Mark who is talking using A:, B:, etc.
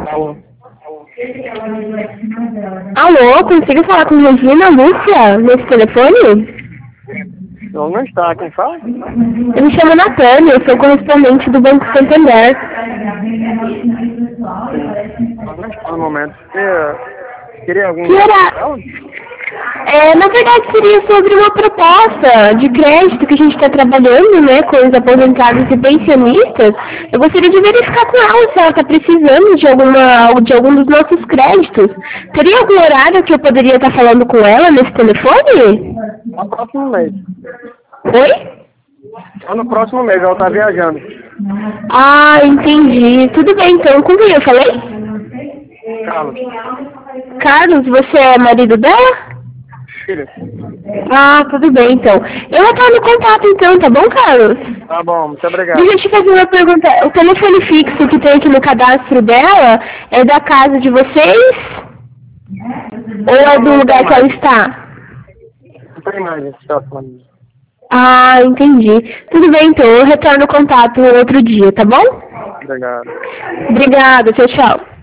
A: Alô?
B: Alô, consigo falar com Regina Lúcia nesse telefone?
A: Ela não está, quem fala?
B: Eu me chamo Natânia, eu sou correspondente do Banco Santander.
A: Ela não está no momento. Você queria algum...
B: Na verdade seria sobre uma proposta de crédito que a gente está trabalhando, né, com os aposentados e pensionistas. Eu gostaria de verificar com ela se ela está precisando de algum dos nossos créditos. Teria algum horário que eu poderia estar falando com ela nesse telefone?
A: No próximo mês.
B: Oi?
A: Só no próximo mês, ela está viajando.
B: Ah, entendi. Tudo bem, então. Com quem eu falei?
A: Carlos.
B: Carlos, você é marido dela?
A: Filho.
B: Ah, tudo bem, então. Eu vou estar no contato, então, tá bom, Carlos?
A: Tá bom, muito obrigado.
B: Deixa eu te fazer uma pergunta. O telefone fixo que tem aqui no cadastro dela é da casa de vocês? Ou é do lugar que ela está?
A: Não tem mais esse telefone.
B: Ah, entendi. Tudo bem, então. Eu retorno o contato outro dia, tá bom?
A: Obrigado.
B: Obrigada. Tchau, tchau.